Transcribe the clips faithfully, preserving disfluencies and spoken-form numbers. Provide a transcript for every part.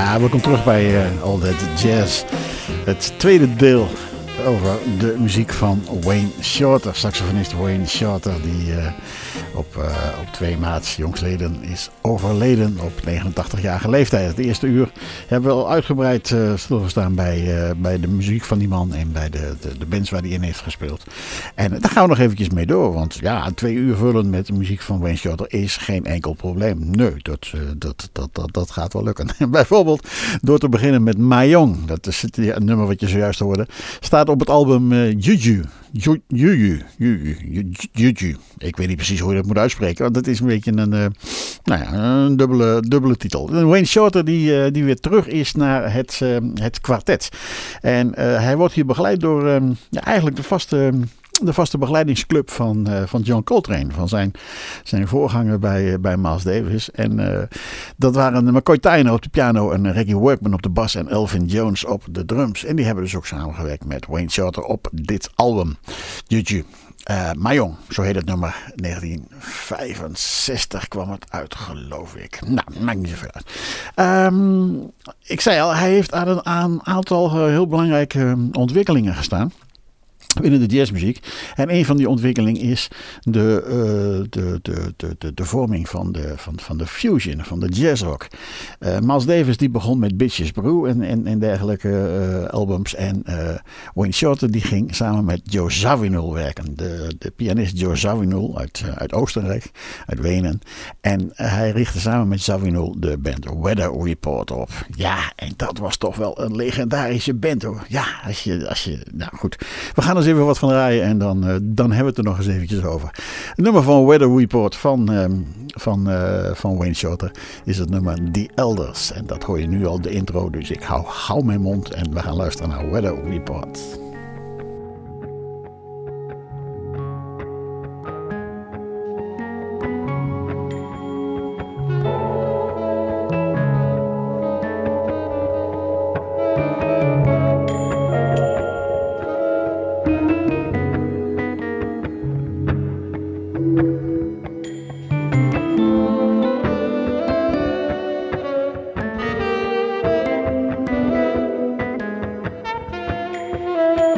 Ja, welkom terug bij uh, All That Jazz. Het tweede deel over de muziek van Wayne Shorter. Saxofonist Wayne Shorter, die uh, op, uh, op twee maart jongstleden is overleden op negenentachtigjarige leeftijd. Het eerste uur hebben we al uitgebreid uh, stilgestaan bij, uh, bij de muziek van die man en bij de, de, de bands waar hij in heeft gespeeld. En uh, daar gaan we nog eventjes mee door, want ja, twee uur vullen met de muziek van Wayne Shorter is geen enkel probleem. Nee, dat, uh, dat, dat, dat, dat gaat wel lukken. Bijvoorbeeld door te beginnen met Mahjong. Dat is het ja, nummer wat je zojuist hoorde. Staat op het album uh, Juju. Juju. Juju. Juju. Juju. Ik weet niet precies hoe je dat moet uitspreken. Want het is een beetje een, uh, nou ja, een dubbele, dubbele titel. Wayne Shorter die, uh, die weer terug is naar het, uh, het kwartet. En uh, hij wordt hier begeleid door uh, ja, eigenlijk de vaste... De vaste begeleidingsclub van, uh, van John Coltrane. Van zijn, zijn voorganger bij, uh, bij Miles Davis. En uh, dat waren McCoy Tyner op de piano en Reggie Workman op de bas. En Elvin Jones op de drums. En die hebben dus ook samengewerkt met Wayne Shorter op dit album. Juju. Uh, Mahjong, zo heet het nummer. negentien vijfenzestig kwam het uit, geloof ik. Nou, maakt niet zoveel uit. Um, ik zei al, hij heeft aan een aan aantal uh, heel belangrijke uh, ontwikkelingen gestaan binnen de jazzmuziek. En een van die ontwikkelingen is de, uh, de, de, de, de, de vorming van de, van, van de fusion, van de jazzrock. Uh, Miles Davis die begon met Bitches Brew en, en, en dergelijke uh, albums. En uh, Wayne Shorter die ging samen met Joe Zawinul werken. De, de pianist Joe Zawinul uit, uh, uit Oostenrijk, uit Wenen. En uh, hij richtte samen met Zawinul de band Weather Report op. Ja, en dat was toch wel een legendarische band hoor. Ja, als je, als je, nou goed. We gaan eens even wat van draaien en dan, uh, dan hebben we het er nog eens eventjes over. Het nummer van Weather Report van, um, van, uh, van Wayne Shorter is het nummer The Elders. En dat hoor je nu al, de intro, dus ik hou, hou mijn mond en we gaan luisteren naar Weather Report. Thank you.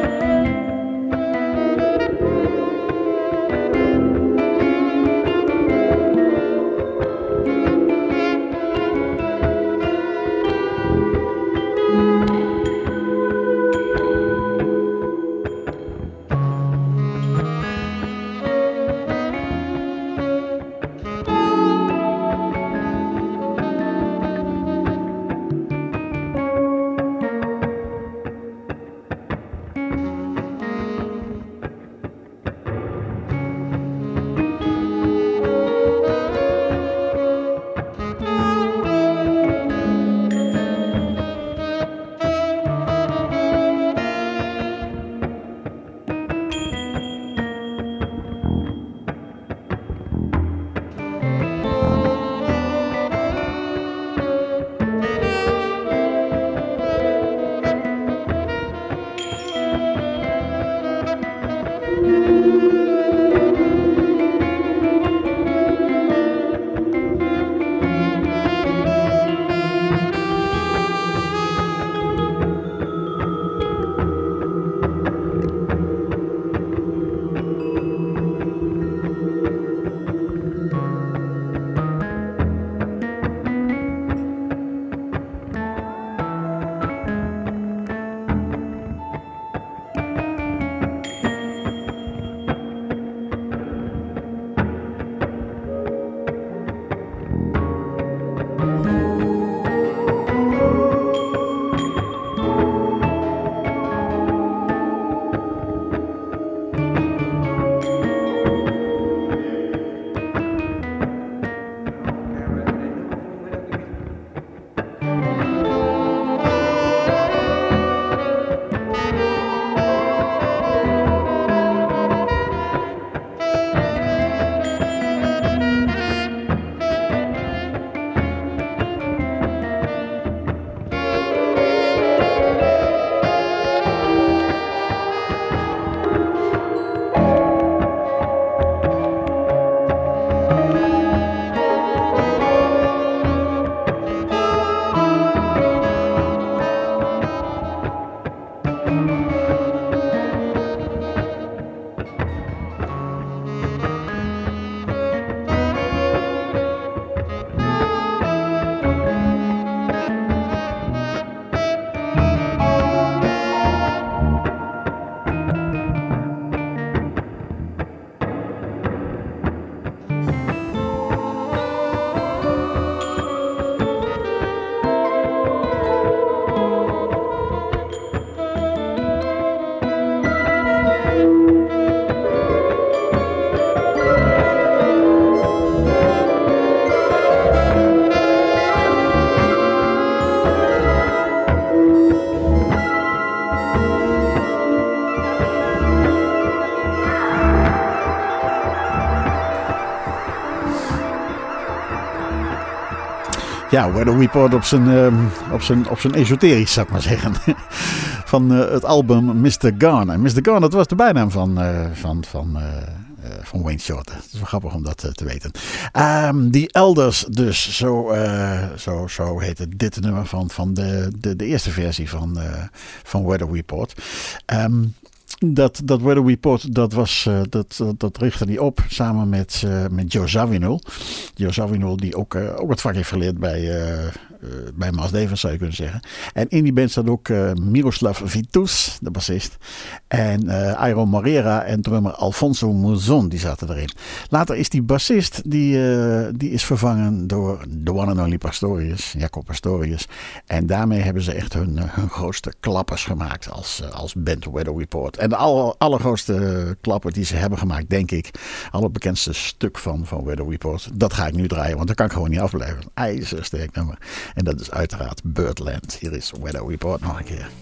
Ja, Weather Report op zijn, uh, op zijn, op zijn esoterisch, zou ik maar zeggen. Van uh, het album mister Gone. En mister Gone, dat was de bijnaam van, uh, van, van, uh, uh, van Wayne Shorter. Het is wel grappig om dat uh, te weten. Um, The Elders dus, zo, uh, zo, zo heette dit nummer van, van de, de, de eerste versie van, uh, van Weather Report. Um, Dat, dat Weather Report, dat, was, uh, dat, dat, dat richtte hij op samen met, uh, met Joe Zawinul. Joe Zawinul die ook, uh, ook het vak heeft geleerd bij, uh, uh, bij Miles Davis, zou je kunnen zeggen. En in die band staat ook uh, Miroslav Vitus, de bassist. En uh, Iron Morera en drummer Alfonso Mouzon, die zaten erin. Later is die bassist, die, uh, die is vervangen door the one and only Pastorius, Jaco Pastorius. En daarmee hebben ze echt hun, hun grootste klappers gemaakt als, uh, als band Weather Report. En de aller, allergrootste klapper die ze hebben gemaakt, denk ik, allerbekendste stuk van, van Weather Report, dat ga ik nu draaien, want dat kan ik gewoon niet afblijven. IJzersterk nummer. En dat is uiteraard Birdland. Hier is Weather Report nog een keer.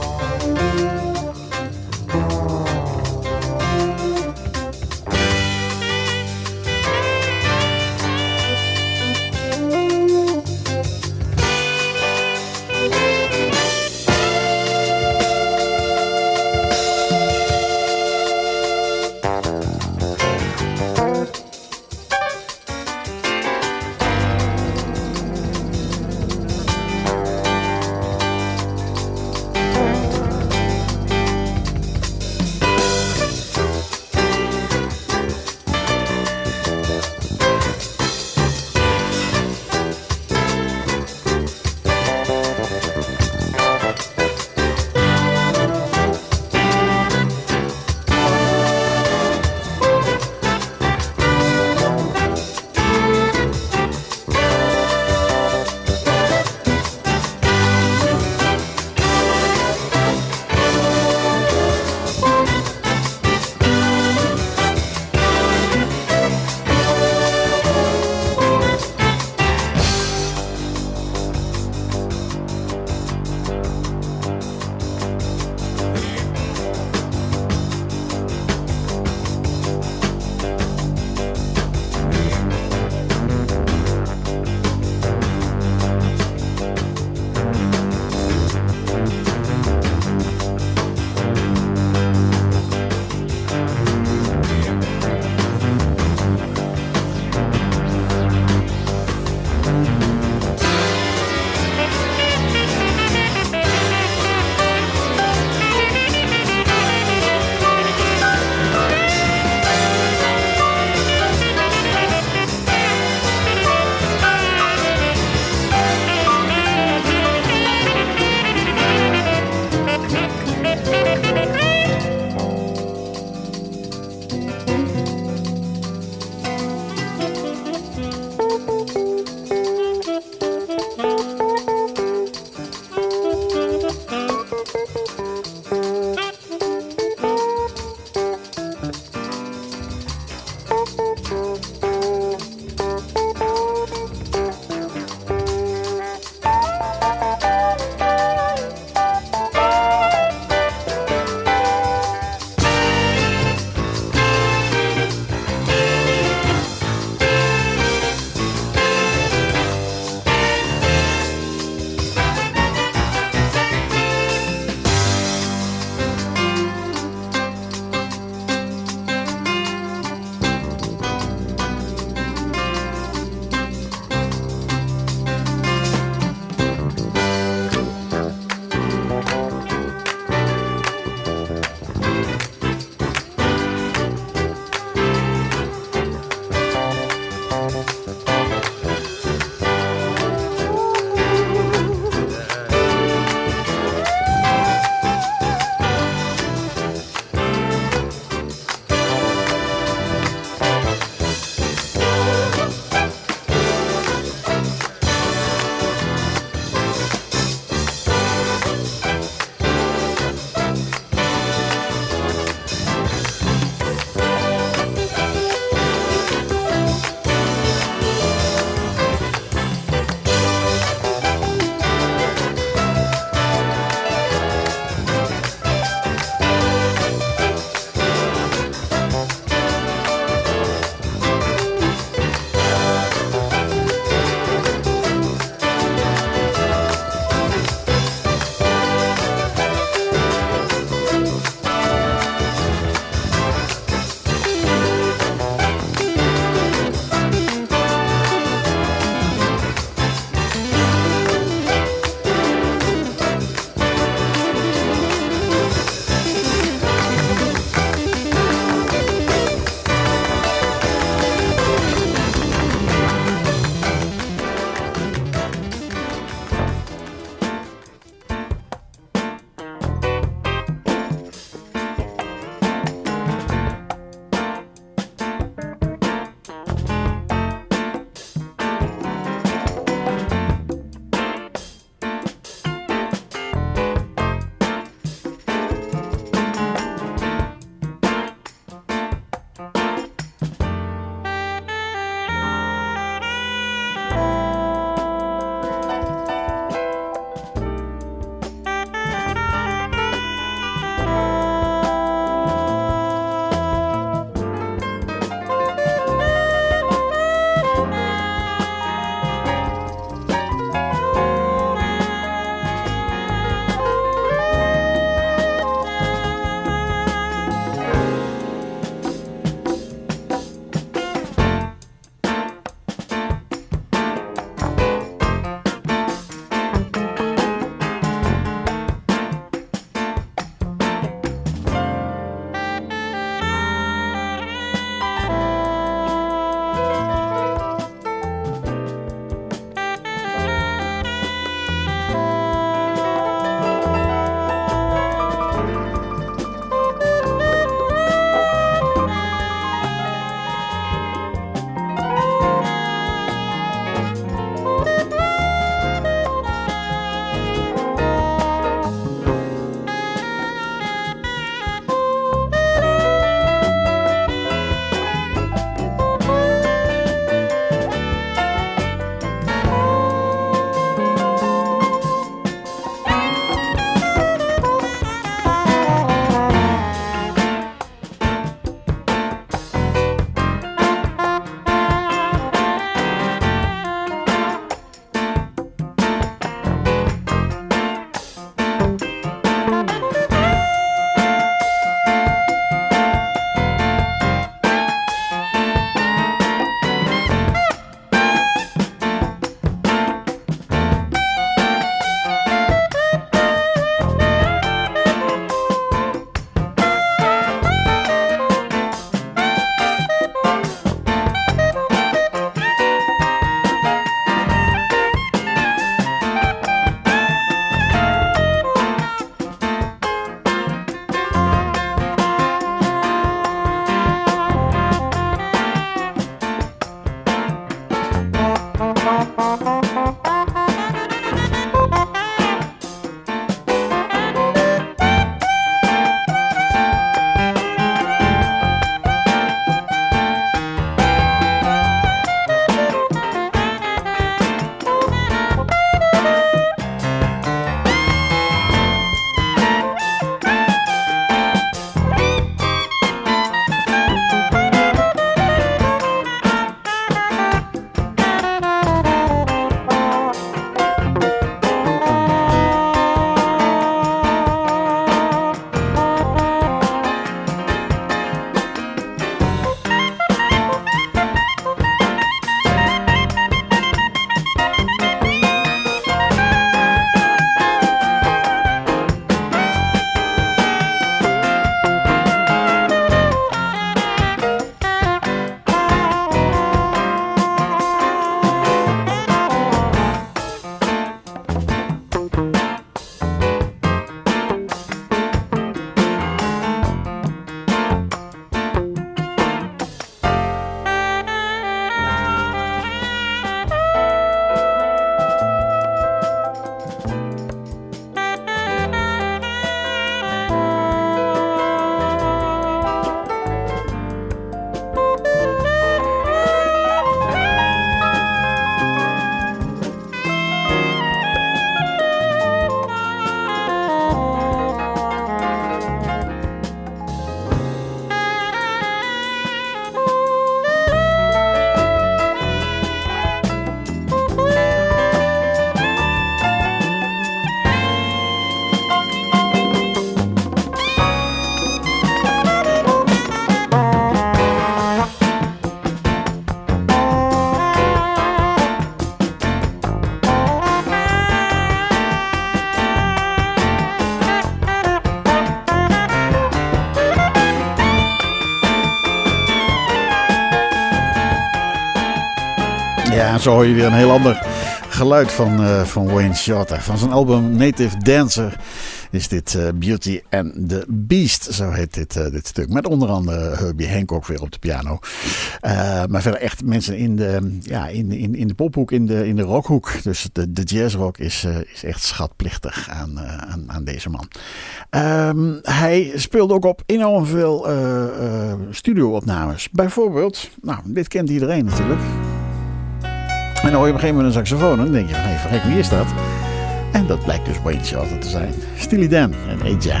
Ja, en zo hoor je weer een heel ander geluid van, uh, van Wayne Shorter. Van zijn album Native Dancer is dit uh, Beauty and the Beast. Zo heet dit, uh, dit stuk. Met onder andere Herbie Hancock weer op de piano. Uh, maar verder echt mensen in de, ja, in, in, in de pophoek, in de, in de rockhoek. Dus de, de jazzrock is, uh, is echt schatplichtig aan, uh, aan, aan deze man. Um, hij speelde ook op enorm veel uh, uh, studio-opnames. Bijvoorbeeld, nou, dit kent iedereen natuurlijk. En dan hoor je op een gegeven moment een saxofoon en dan denk je van, hé, verrek, wie is dat? En dat blijkt dus Wayne Shorter te zijn. Steely Dan en Aja.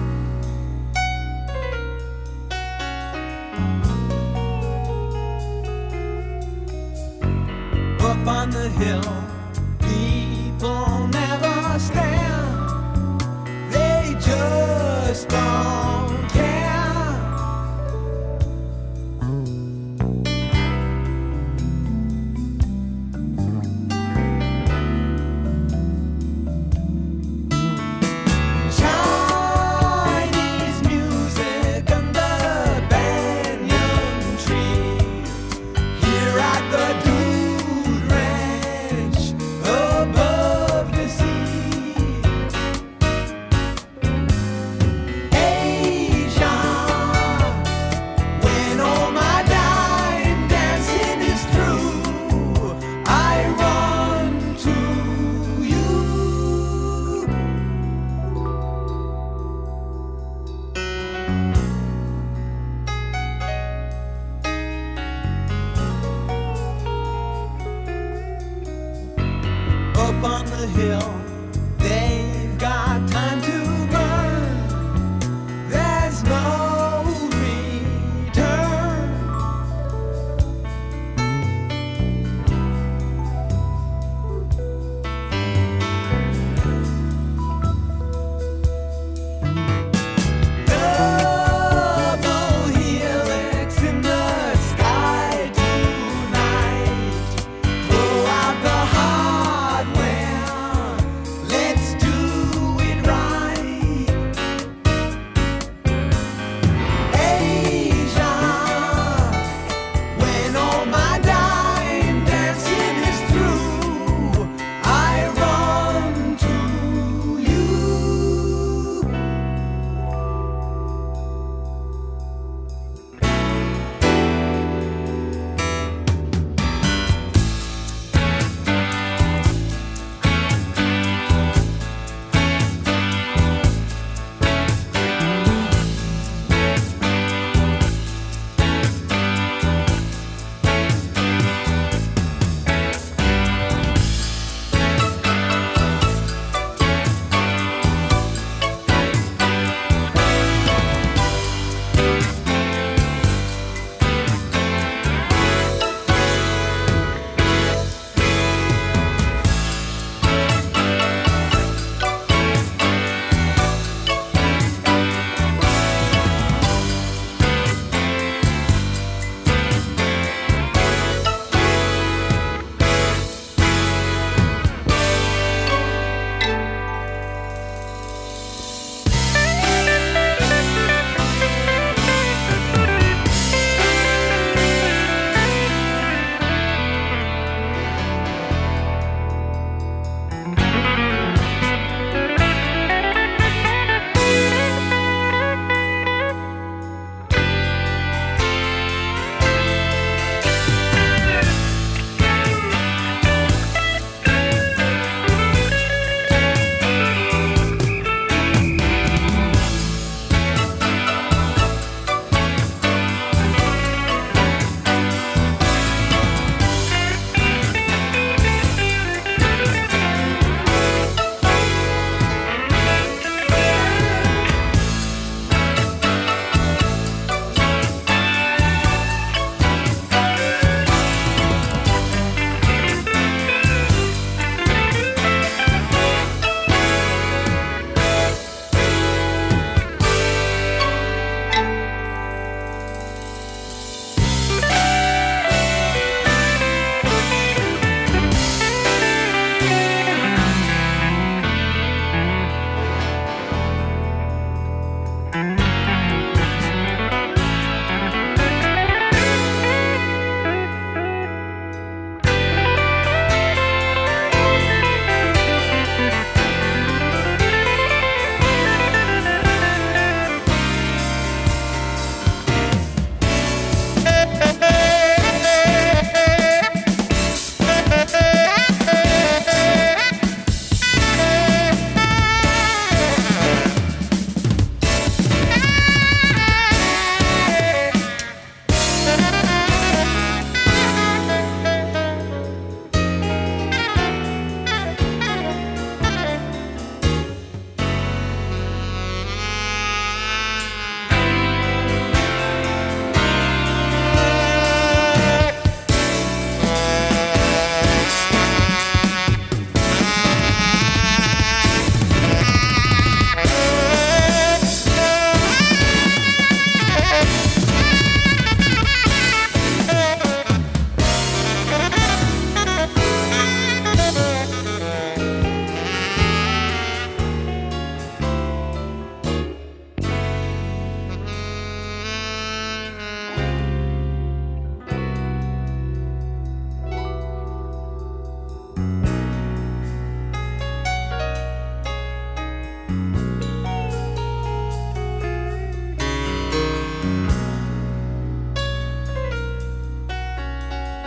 Up on the hill, people never stand. They just don't care. Up on the hill, they've got time to burn. There's no return. Double helix in the sky tonight. Blow out the hardware.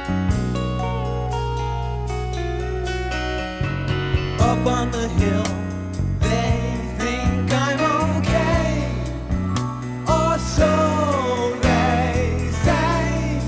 Up on the hill, they think I'm okay, or so they say.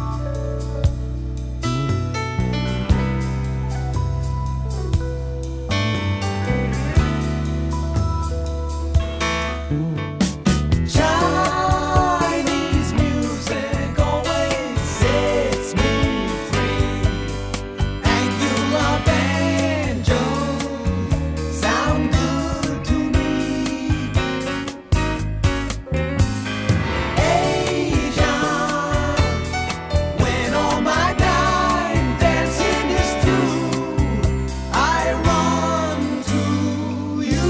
Chinese music always sets me free. Angular banjos sound good to me. Asia, when all my time dancing is through, I run to you.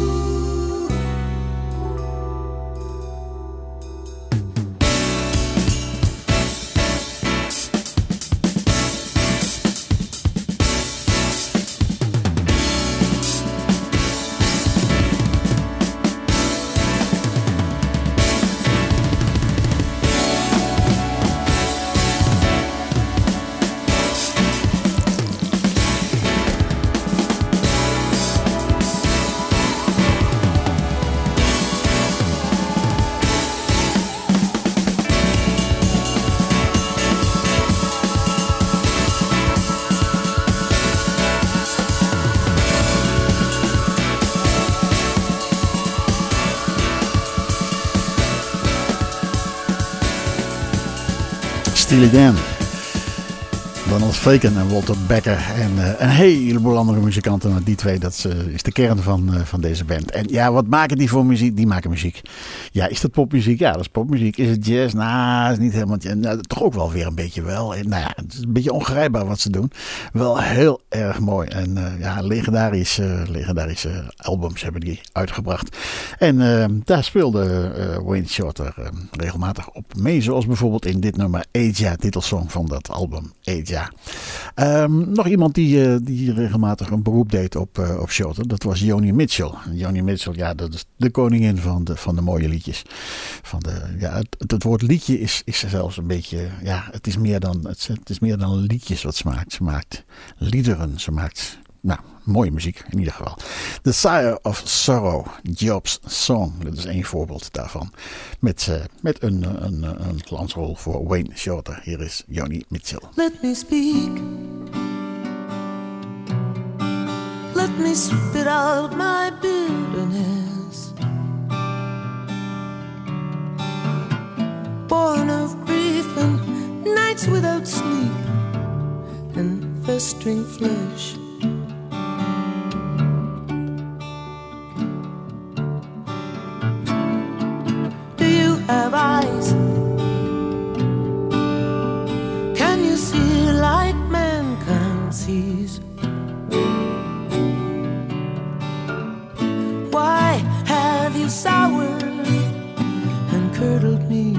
Steely Dan, Donald Fagen en Walter Becker en uh, een heleboel andere muzikanten. Maar die twee, dat uh, is de kern van, uh, van deze band. En ja, wat maken die voor muziek? Die maken muziek. Ja, is dat popmuziek? Ja, dat is popmuziek. Is het jazz? Nou, is niet helemaal. Nou, toch ook wel weer een beetje wel. En, nou ja, het is een beetje ongrijpbaar wat ze doen. Wel heel erg mooi. En uh, ja, legendarische, legendarische albums hebben die uitgebracht. En uh, daar speelde uh, Wayne Shorter uh, regelmatig op mee. Zoals bijvoorbeeld in dit nummer Aja, titelsong van dat album Aja. Um, nog iemand die, uh, die regelmatig een beroep deed op, uh, op Shorter. Dat was Joni Mitchell. Joni Mitchell, ja, dat is de koningin van de, van de mooie liedjes. Van de, ja, het, het woord liedje is, is zelfs een beetje, ja, het is meer dan, het, het is meer dan liedjes wat ze maakt. Ze maakt liederen, ze maakt, nou, mooie muziek in ieder geval. The Sire of Sorrow, Job's Song. Dat is één voorbeeld daarvan. Met, uh, met een, een, een glansrol voor Wayne Shorter. Hier is Joni Mitchell. Let me speak. Let me spit out my bitterness. Born of grief and nights without sleep and festering flesh. Do you have eyes? Can you see like mankind sees? Why have you soured and curdled me?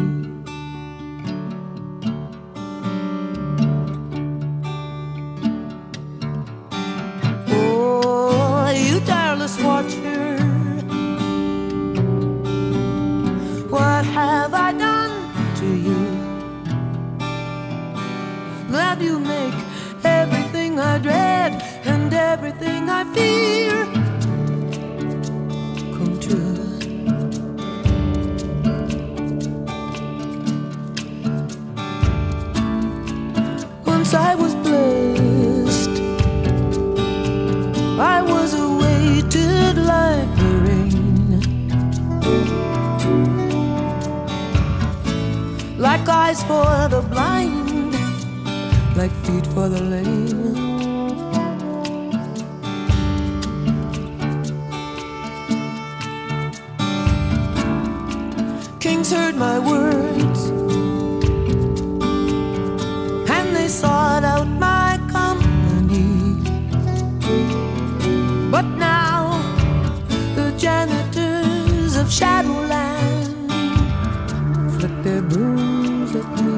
Oh, you tireless watcher, what have I done to you? That you make everything I dread and everything I fear come true. Once I was blessed, I was awaited like the rain, like eyes for the blind, like feet for the lame. Kings heard my words, and they sought out my company. But now the janitors of Shadowland flick their brooms at me.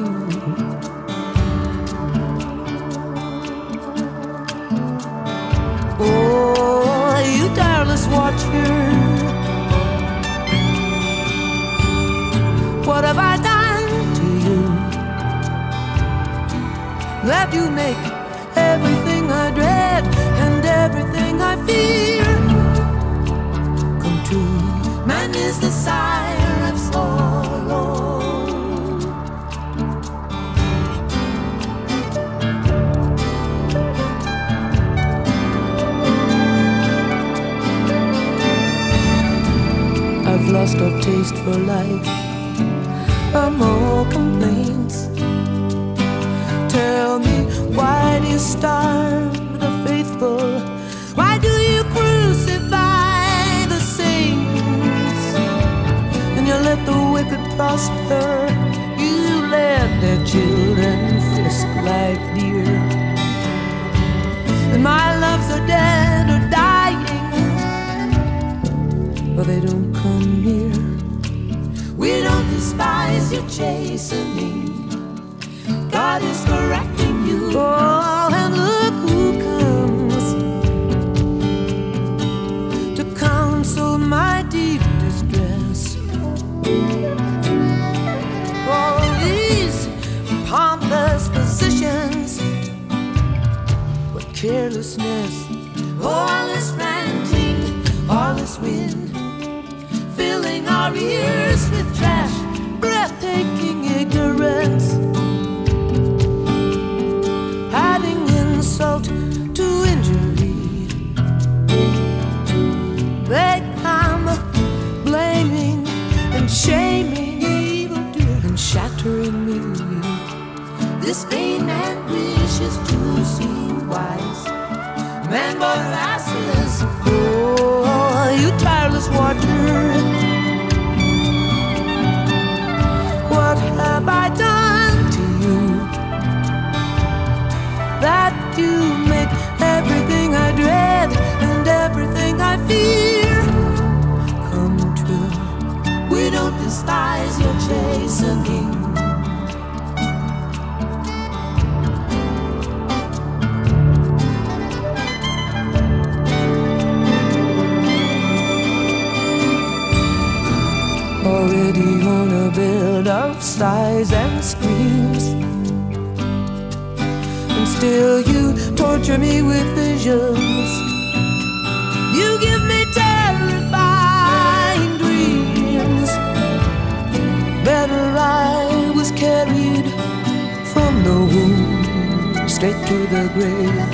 Oh, you tireless watcher, what have I that you make everything I dread and everything I fear come true. Man is the sire of sorrow. I've lost all taste for life, I'm all complaints. Tell me, why do you starve the faithful? Why do you crucify the saints? And you let the wicked prosper, you let their children frisk like deer. And my loves are dead or dying, but they don't come near. We don't despise your chastening. God is correcting you. Oh, and look who comes to counsel my deep distress. All these pompous physicians, what carelessness. All this ranting, all this wind, filling our ears with trash, breathtaking ignorance, adding insult to injury. They come blaming and shaming evildoers and shattering me. This vain man wishes to seem wise. Man born of asses. Oh, you tireless watcher, what have I done to you that you make everything I dread and everything I fear come true? We don't despise your chastening. Already on a bed of sighs and screams, and still you torture me with visions. You give me terrifying dreams. Better I was carried from the womb straight to the grave.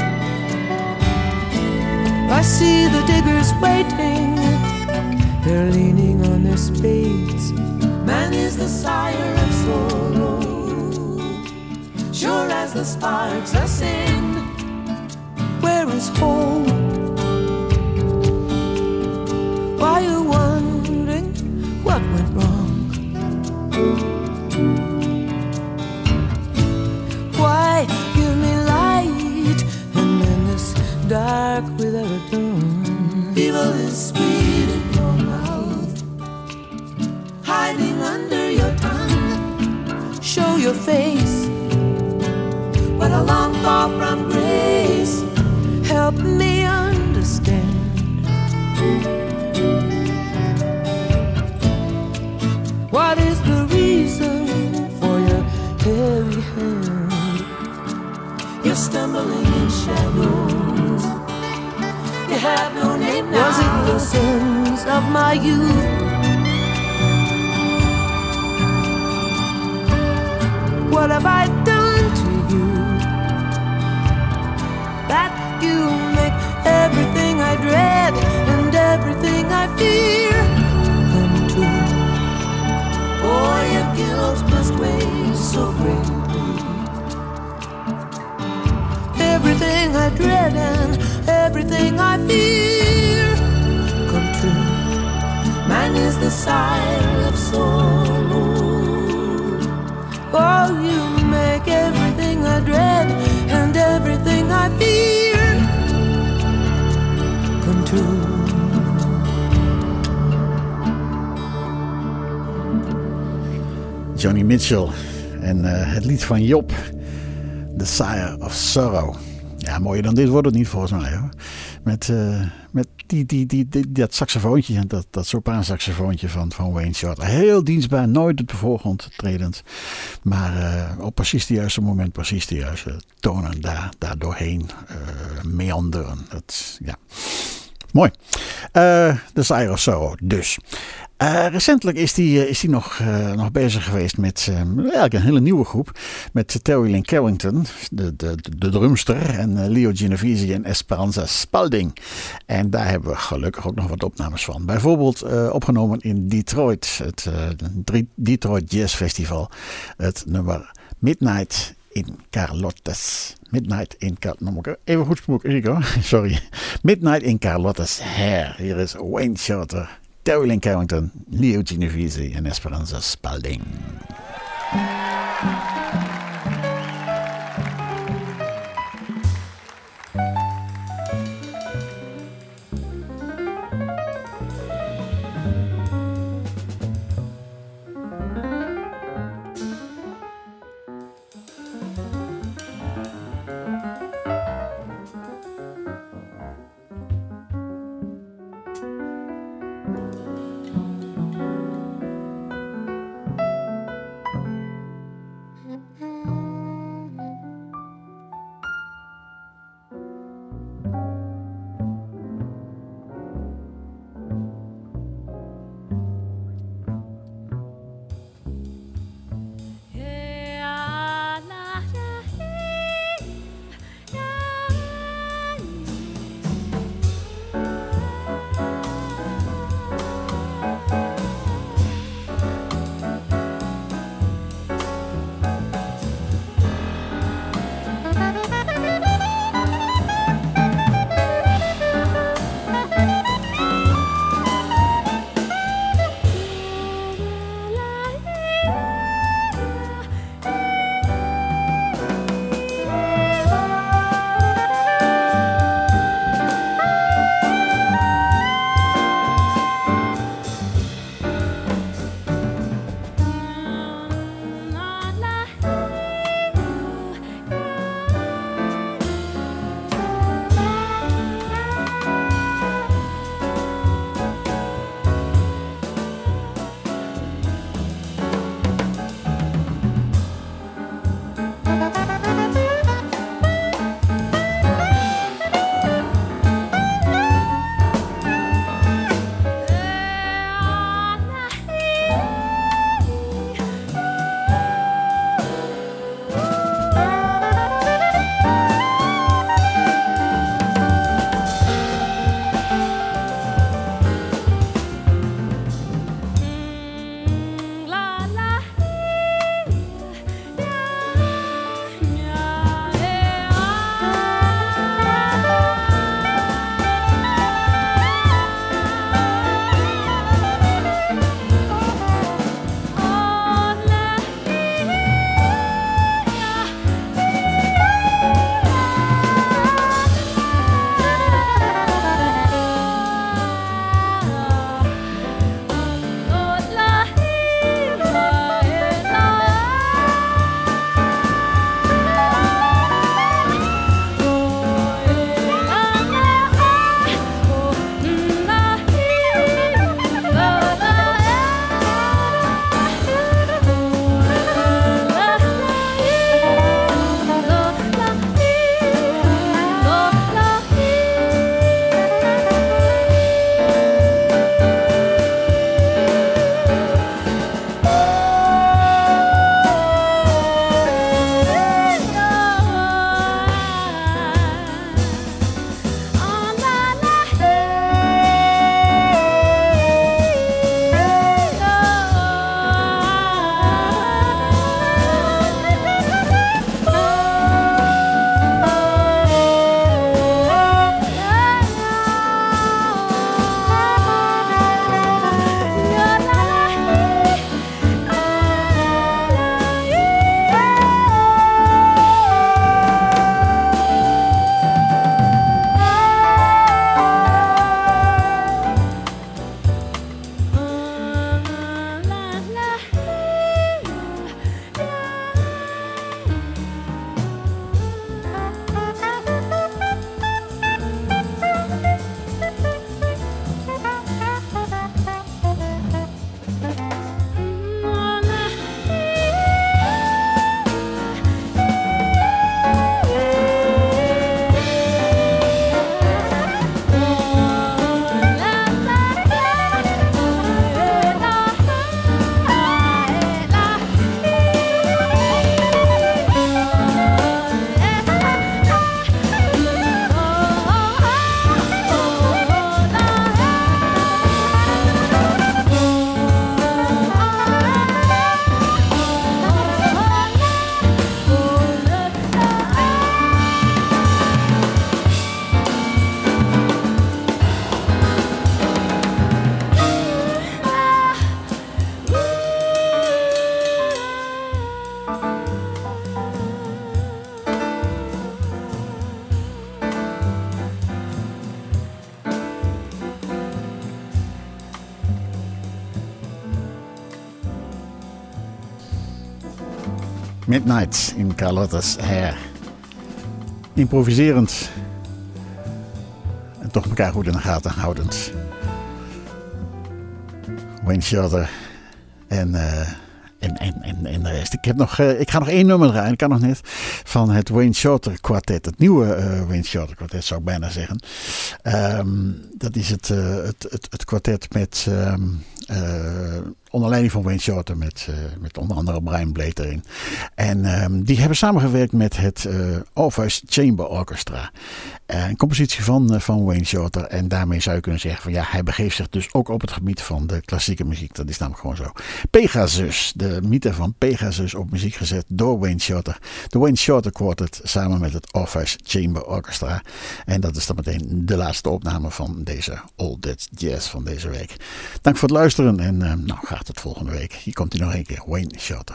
I see the diggers waiting, they're leaning on their spades. Man is the sire of sorrow. Sure as the sparks ascend, where is hope? Why you wondering what went wrong? Why give me light and then this dark without a dawn? Evil is sweet in your mouth, hiding under your tongue. Show your face, what a long fall from grace. help me understand. What is the reason for your heavy hand? You're stumbling in shadows. You have no name now. Was it the sins of my youth? What have I done to you that you make everything I dread and everything I fear come true? Oh, your guilt must weigh so greatly. Everything I dread and everything I fear come true. Man is the sire of sorrow. Oh, you make everything I dread and everything I fear come true. Joni Mitchell en uh, het lied van Job, The Sire of Sorrow. Ja, mooier dan dit wordt het niet volgens mij hoor. Met, uh, met die, die, die, die, dat saxofoontje, dat, dat sopraansaxofoontje van, van Wayne Shorter. Heel dienstbaar, nooit op de voorgrond tredend. Maar uh, op precies het juiste moment, precies de juiste tonen daar, daar doorheen uh, meanderen. Dat, ja. Mooi. Uh, de Sire of Sorrow dus. Uh, recentelijk is hij is die nog, uh, nog bezig geweest met uh, eigenlijk een hele nieuwe groep. Met Terry Lynn Carrington, de, de, de drumster. En uh, Leo Genovese en Esperanza Spalding. En daar hebben we gelukkig ook nog wat opnames van. Bijvoorbeeld uh, opgenomen in Detroit. Het uh, Detroit Jazz Festival. Het nummer Midnight in Carlotta's. Midnight in Carlotta's. Even goed gesproken, sorry. Midnight in Carlotta's Hair. Hier is Wayne Shorter, Terry Lynn Carrington, Leo Genovese en Esperanza Spalding. Midnight in Carlotta's Hair. Improviserend. En toch elkaar goed in de gaten houdend. Wayne Shorter en, uh, en, en, en, en de rest. Ik, heb nog, uh, ik ga nog één nummer draaien, ik kan nog net. Van het Wayne Shorter kwartet. Het nieuwe uh, Wayne Shorter kwartet zou ik bijna zeggen. Um, dat is het, uh, het, het, het kwartet met... Um, uh, onder leiding van Wayne Shorter met, uh, met onder andere Brian Blade erin. En um, die hebben samengewerkt met het uh, Orpheus Chamber Orchestra. Uh, een compositie van, uh, van Wayne Shorter. En daarmee zou je kunnen zeggen van ja, hij begeeft zich dus ook op het gebied van de klassieke muziek. Dat is namelijk gewoon zo. Pegasus, de mythe van Pegasus op muziek gezet door Wayne Shorter. De Wayne Shorter Quartet samen met het Orpheus Chamber Orchestra. En dat is dan meteen de laatste opname van deze All That Jazz van deze week. Dank voor het luisteren en uh, nou graag tot volgende week. Hier komt hij nog een keer, Wayne Shorter.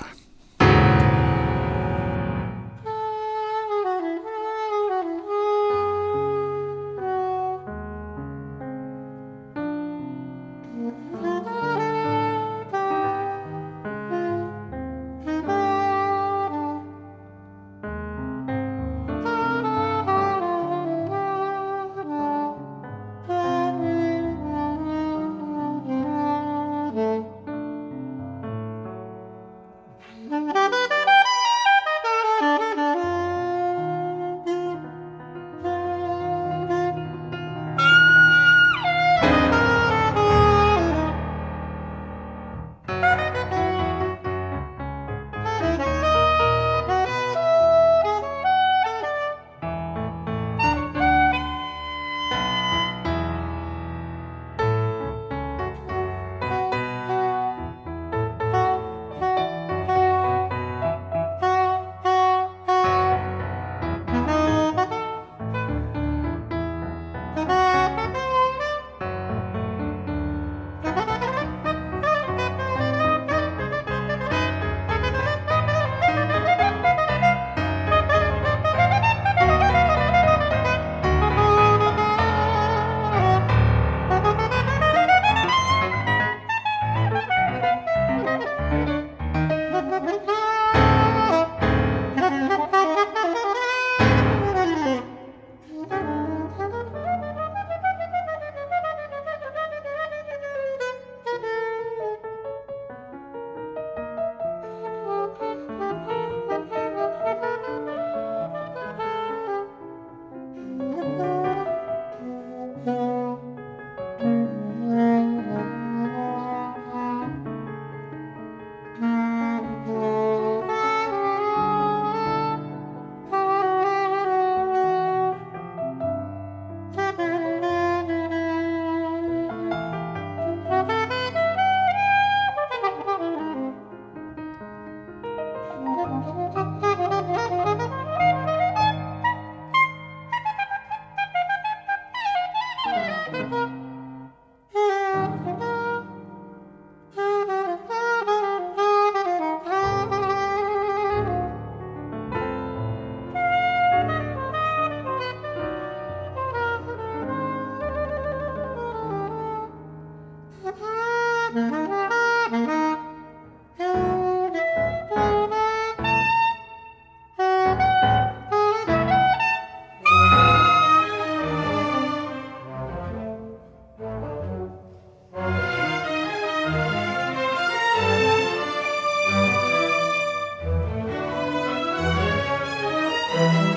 Thank you.